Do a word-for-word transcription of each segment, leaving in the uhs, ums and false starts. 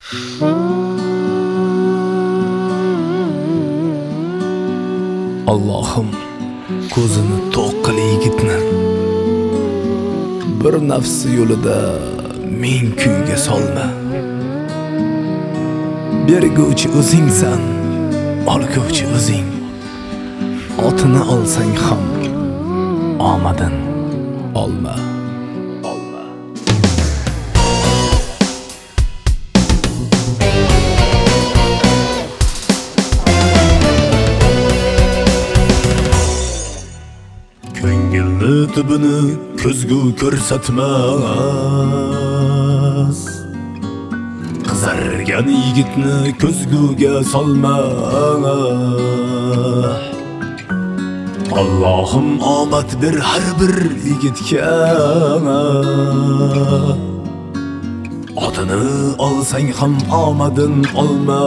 Allohim ko'zini to'q qil yigitni, bir nafsi yo'lida men kuyga solma. Berguvchi o'zingsan, olguvchi o'zing. Otini olsang ham omadin olma. Ko'ngilni tubini ko'zgu ko'rsatmas. Qizargan yigitni ko'zguga solma. Allohim omad ber har bir yigitga. Otini olsang ham omadin olma.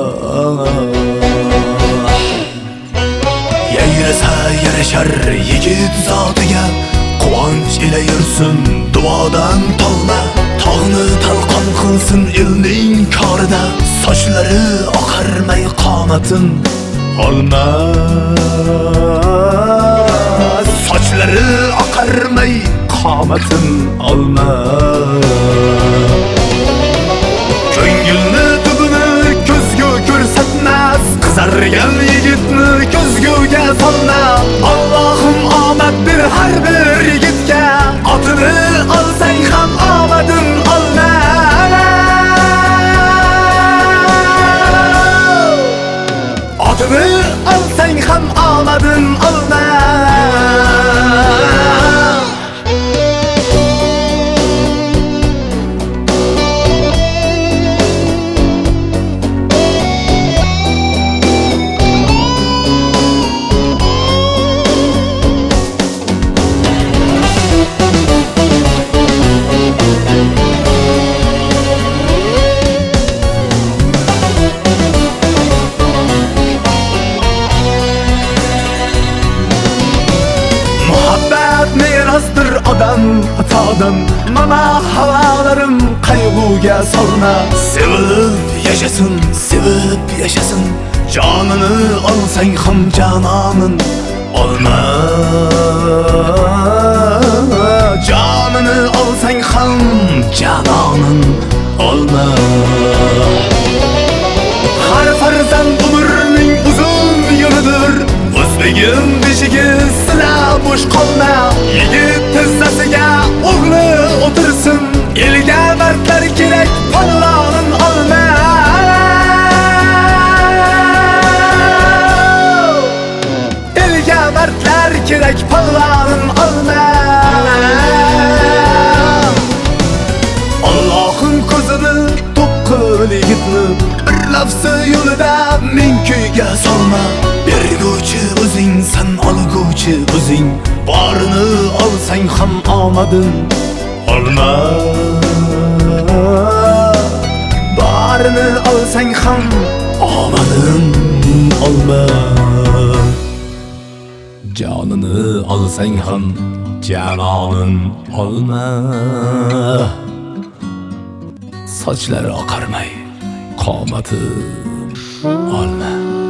Yayrasa yarashar yigit zotiga, quvonch ila yursin duodan tolma. Tog'ni talqon qilsin elning korida, sochlari oqarmay qomatin olma. Sochlari oqarmay qomatin olma. Ko'ngilni tubini ko'zgu ko'rsatmas. Qizargan yigitni ko'zguga solma. Allohim omad ber har bir yigitga. Otini olsang ham omadin olma. Otini olsang ham omadin olma. Odam atadan mana havalarim qayg'uga solma. Sevib yashasın, sevib yashasın. Jonini olsang ham janonin olma. Jonini olsang ham janonin olma. Har farzand umrning uzun yo'lidir. O'zbegim beshigi sila bo'sh qolma. Yigit tizzasiga o'g'li o'tirsin. Elga mardlar kerak, pallonin olma. Elga mardlar kerak, pallonin olma. Allohim ko'zini to'q qil yigitni, bir lafzi yo'lida men kuyga solma. Berguvchi o'zingsan, olguvchi o'zing. Borini olsang ham omadin olma. Borini olsang ham omadin olma. Jonini olsang ham janonin olma. Sochlari oqarmay qomatin olma.